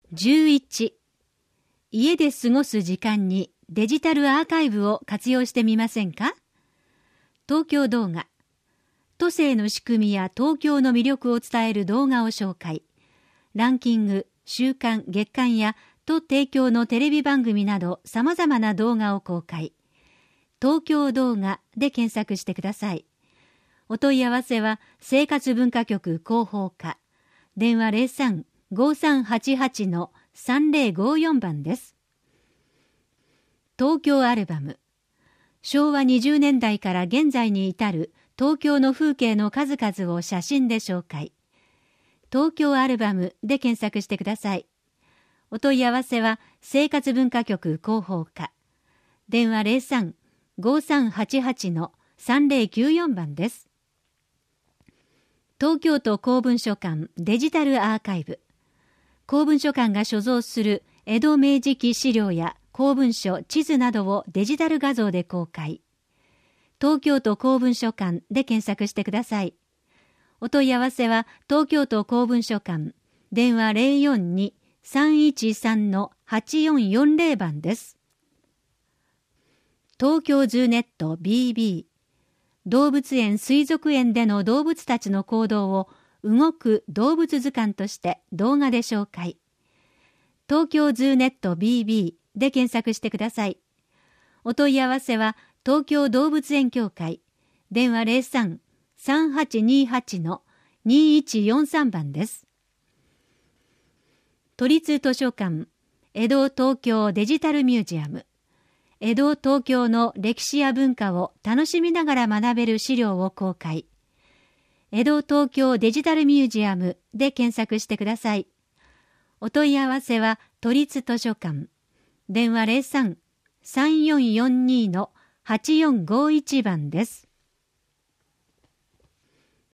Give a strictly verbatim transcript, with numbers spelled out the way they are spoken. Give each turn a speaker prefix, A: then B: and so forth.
A: じゅういち、家で過ごす時間にデジタルアーカイブを活用してみませんか？東京動画、都政の仕組みや東京の魅力を伝える動画を紹介。ランキング、週間、月間や都提供のテレビ番組など様々な動画を公開。東京動画で検索してください。お問い合わせは生活文化局広報課。電話 ゼロさん ごさんはちはち さんぜろごよん 番です。東京アルバム。昭和にじゅうねんだいから現在に至る東京の風景の数々を写真で紹介。東京アルバムで検索してください。お問い合わせは生活文化局広報課。電話 ゼロさん ごさんはちはち さんぜろきゅうよん 番です。東京都公文書館デジタルアーカイブ。公文書館が所蔵する江戸明治期資料や公文書、地図などをデジタル画像で公開。東京都公文書館で検索してください。お問い合わせは東京都公文書館。電話 ゼロよんに さんいちさん はちよんよんぜろ 番です。東京ズーネット ビービー。動物園水族園での動物たちの行動を動く動物図鑑として動画で紹介。東京ズーネット ビービー で検索してください。お問い合わせは東京動物園協会。電話 ゼロさん さんはちにはち にいちよんさん 番です。都立図書館江戸東京デジタルミュージアム。江戸東京の歴史や文化を楽しみながら学べる資料を公開。江戸東京デジタルミュージアムで検索してください。お問い合わせは都立図書館。電話 ゼロさん さんよんよんに はちよんごいち 番です。